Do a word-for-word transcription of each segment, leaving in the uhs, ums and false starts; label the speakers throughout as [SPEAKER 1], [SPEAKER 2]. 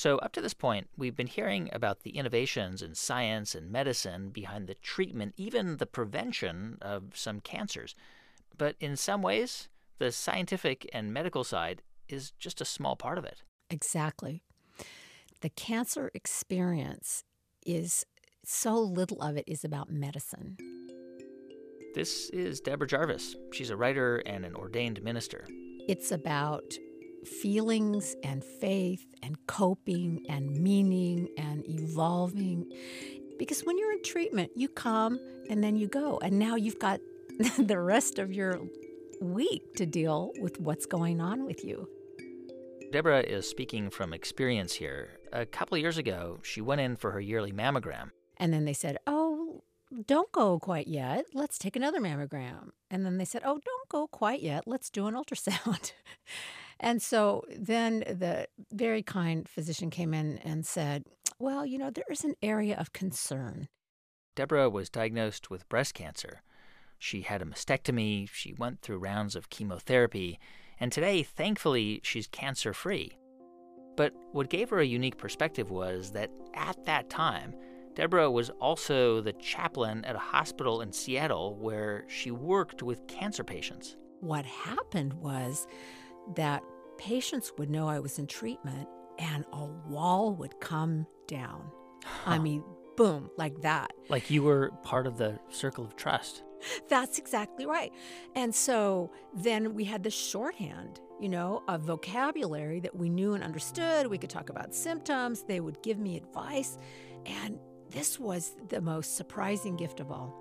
[SPEAKER 1] So up to this point, we've been hearing about the innovations in science and medicine behind the treatment, even the prevention of some cancers. But in some ways, the scientific and medical side is just a small part of it.
[SPEAKER 2] Exactly. The cancer experience is so little of it is about medicine.
[SPEAKER 1] This is Deborah Jarvis. She's a writer and an ordained minister.
[SPEAKER 2] It's about feelings and faith and coping and meaning and evolving. Because when you're in treatment, you come and then you go. And now you've got the rest of your week to deal with what's going on with you.
[SPEAKER 1] Deborah is speaking from experience here. A couple of years ago, she went in for her yearly mammogram.
[SPEAKER 2] And then they said, oh, don't go quite yet. Let's take another mammogram. And then they said, oh, don't go quite yet. Let's do an ultrasound. And so then the very kind physician came in and said, well, you know, there is an area of concern.
[SPEAKER 1] Deborah was diagnosed with breast cancer. She had a mastectomy. She went through rounds of chemotherapy. And today, thankfully, she's cancer-free. But what gave her a unique perspective was that at that time, Deborah was also the chaplain at a hospital in Seattle where she worked with cancer patients.
[SPEAKER 2] What happened was that patients would know I was in treatment and a wall would come down.
[SPEAKER 1] Huh.
[SPEAKER 2] I mean, boom, like that.
[SPEAKER 1] Like you were part of the circle of trust.
[SPEAKER 2] That's exactly right. And so then we had the shorthand, you know, a vocabulary that we knew and understood. We could talk about symptoms. They would give me advice. And this was the most surprising gift of all.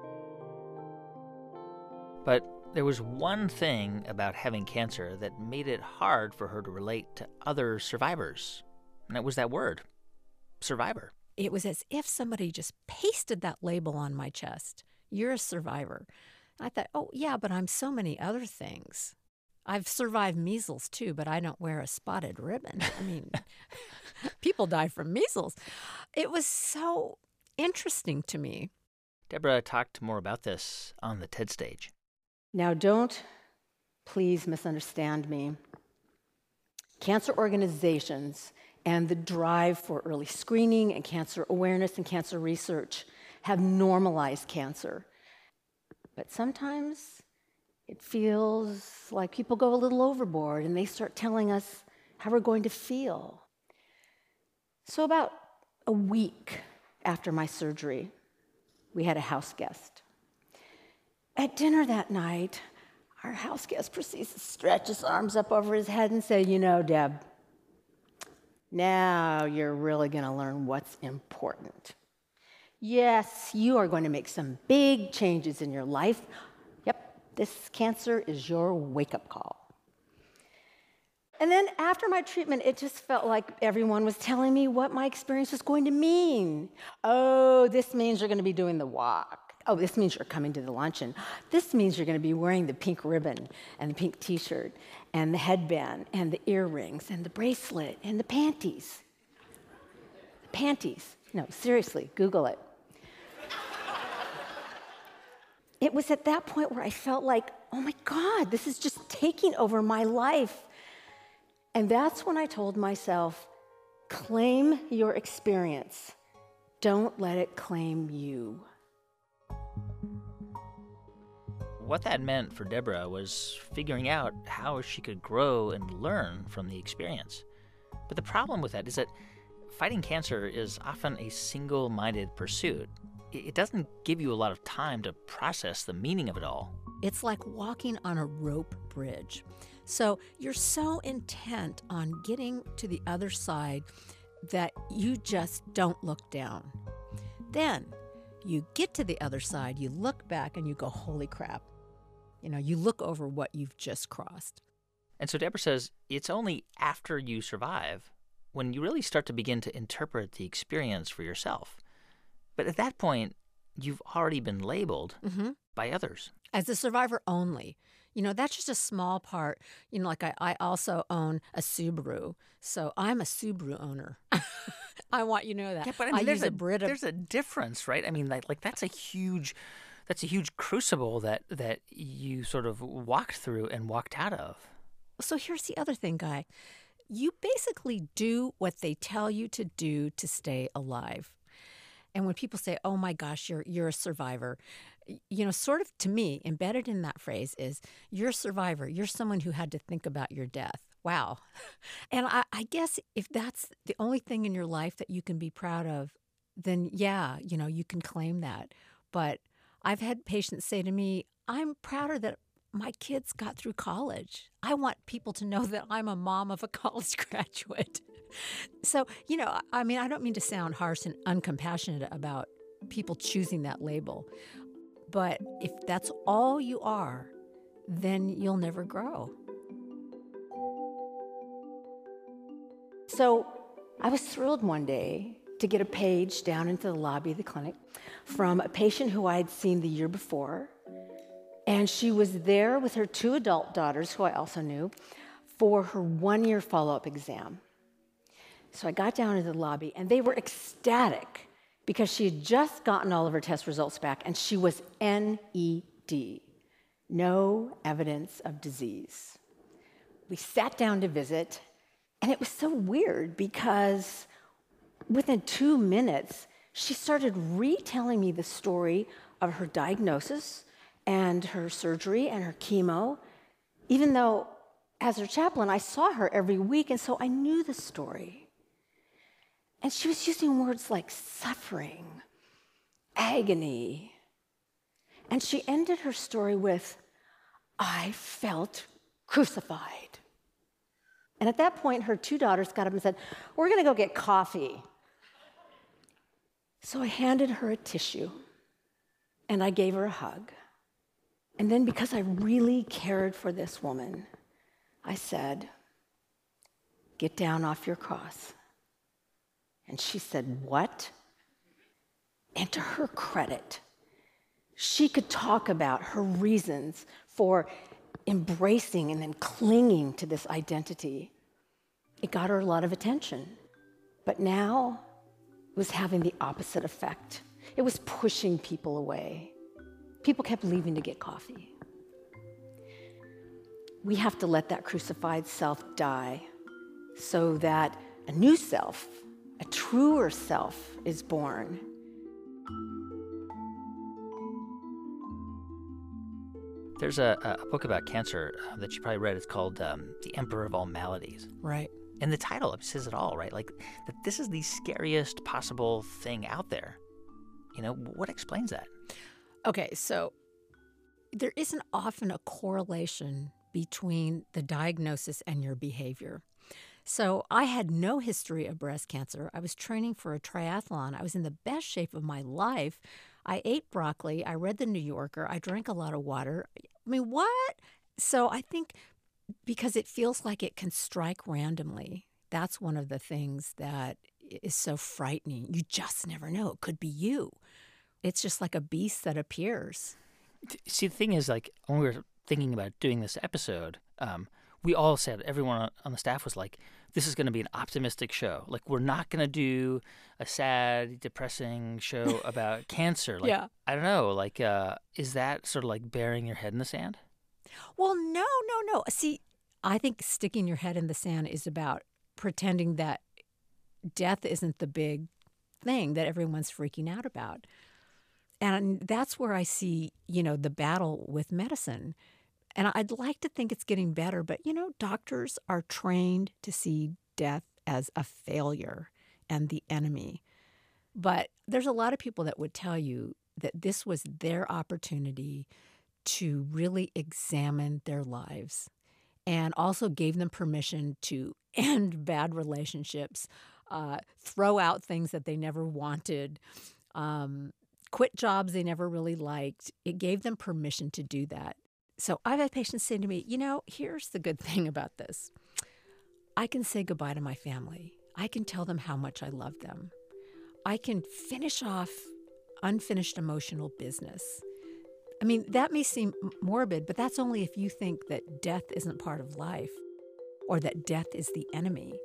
[SPEAKER 1] But there was one thing about having cancer that made it hard for her to relate to other survivors. And it was that word, survivor.
[SPEAKER 2] It was as if somebody just pasted that label on my chest. You're a survivor. I thought, oh, yeah, but I'm so many other things. I've survived measles, too, but I don't wear a spotted ribbon. I mean, people die from measles. It was so interesting to me.
[SPEAKER 1] Deborah talked more about this on the TED stage.
[SPEAKER 3] Now, don't please misunderstand me. Cancer organizations and the drive for early screening and cancer awareness and cancer research have normalized cancer. But sometimes it feels like people go a little overboard and they start telling us how we're going to feel. So about a week after my surgery, we had a house guest. At dinner that night, our house guest proceeds to stretch his arms up over his head and say, you know, Deb, now you're really going to learn what's important. Yes, you are going to make some big changes in your life. Yep, this cancer is your wake-up call. And then after my treatment, it just felt like everyone was telling me what my experience was going to mean. Oh, this means you're going to be doing the walk. Oh, this means you're coming to the luncheon. This means you're going to be wearing the pink ribbon and the pink T-shirt and the headband and the earrings and the bracelet and the panties. The panties. No, seriously, Google it. It was at that point where I felt like, oh my God, this is just taking over my life. And that's when I told myself, claim your experience. Don't let it claim you.
[SPEAKER 1] What that meant for Deborah was figuring out how she could grow and learn from the experience. But the problem with that is that fighting cancer is often a single-minded pursuit. It doesn't give you a lot of time to process the meaning of it all.
[SPEAKER 2] It's like walking on a rope bridge. So you're so intent on getting to the other side that you just don't look down. Then you get to the other side, you look back, and you go, holy crap. You know, you look over what you've just crossed.
[SPEAKER 1] And so Deborah says it's only after you survive when you really start to begin to interpret the experience for yourself. But at that point, you've already been labeled
[SPEAKER 2] mm-hmm.
[SPEAKER 1] by others.
[SPEAKER 2] As a survivor only. You know, that's just a small part. You know, like I, I also own a Subaru, so I'm a Subaru owner. I want you to know that.
[SPEAKER 1] Yeah, but I mean,
[SPEAKER 2] I
[SPEAKER 1] there's,
[SPEAKER 2] use
[SPEAKER 1] a,
[SPEAKER 2] a Brita.
[SPEAKER 1] there's a difference, right? I mean, like, like that's a huge, that's a huge crucible that that you sort of walked through and walked out of.
[SPEAKER 2] So here's the other thing, Guy. you basically do what they tell you to do to stay alive. And when people say, "Oh my gosh, you're you're a survivor," you know, sort of to me, embedded in that phrase is, "You're a survivor. You're someone who had to think about your death." Wow. And I, I guess if that's the only thing in your life that you can be proud of, then yeah, you know, you can claim that. But I've had patients say to me, "I'm prouder that my kids got through college. I want people to know that I'm a mom of a college graduate." So, you know, I mean, I don't mean to sound harsh and uncompassionate about people choosing that label, but if that's all you are, then you'll never grow.
[SPEAKER 3] So I was thrilled one day to get a page down into the lobby of the clinic from a patient who I had seen the year before. And she was there with her two adult daughters, who I also knew, for her one-year follow-up exam. So I got down into the lobby, and they were ecstatic because she had just gotten all of her test results back, and she was N E D, no evidence of disease. We sat down to visit, and it was so weird because within two minutes, she started retelling me the story of her diagnosis and her surgery and her chemo, even though as her chaplain, I saw her every week, and so I knew the story. And she was using words like suffering, agony. And she ended her story with, "I felt crucified." And at that point, her two daughters got up and said, "We're going to go get coffee." So I handed her a tissue, and I gave her a hug. And then, because I really cared for this woman, I said, "Get down off your cross." And she said, "What?" And to her credit, she could talk about her reasons for embracing and then clinging to this identity. It got her a lot of attention. But now it was having the opposite effect. It was pushing people away. People kept leaving to get coffee. We have to let that crucified self die so that a new self, a truer self, is born.
[SPEAKER 1] There's a, a book about cancer uh, that you probably read. It's called um, The Emperor of All Maladies.
[SPEAKER 2] Right.
[SPEAKER 1] And the title says it all, right? Like, that this is the scariest possible thing out there. You know, what explains that?
[SPEAKER 2] Okay, so there isn't often a correlation between the diagnosis and your behavior. So I had no history of breast cancer. I was training for a triathlon. I was in the best shape of my life. I ate broccoli. I read The New Yorker. I drank a lot of water. I mean, what? So I think because it feels like it can strike randomly, that's one of the things that is so frightening. You just never know. It could be you. It's just like a beast that appears.
[SPEAKER 1] See, the thing is, like, when we were thinking about doing this episode, um, we all said, everyone on the staff was like, this is going to be an optimistic show. Like, we're not going to do a sad, depressing show about cancer. Like,
[SPEAKER 2] Yeah.
[SPEAKER 1] I don't know. Like, uh, is that sort of like burying your head in the sand?
[SPEAKER 2] Well, no, no, no. See, I think sticking your head in the sand is about pretending that death isn't the big thing that everyone's freaking out about. And that's where I see, you know, the battle with medicine. And I'd like to think it's getting better, but, you know, doctors are trained to see death as a failure and the enemy. But there's a lot of people that would tell you that this was their opportunity to really examine their lives and also gave them permission to end bad relationships, uh, throw out things that they never wanted, um, quit jobs they never really liked. It gave them permission to do that. So I've had patients say to me, you know, here's the good thing about this. I can say goodbye to my family. I can tell them how much I love them. I can finish off unfinished emotional business. I mean, that may seem morbid, but that's only if you think that death isn't part of life or that death is the enemy.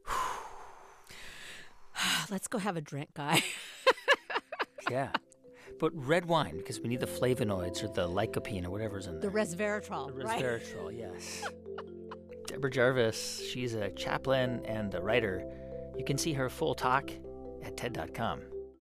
[SPEAKER 1] Yeah.
[SPEAKER 2] Let's go have a drink, Guy.
[SPEAKER 1] Yeah. But red wine, because we need the flavonoids or the lycopene or whatever's in
[SPEAKER 2] The
[SPEAKER 1] there.
[SPEAKER 2] resveratrol,
[SPEAKER 1] The
[SPEAKER 2] right?
[SPEAKER 1] resveratrol, yes. Deborah Jarvis, she's a chaplain and a writer. You can see her full talk at T E D dot com.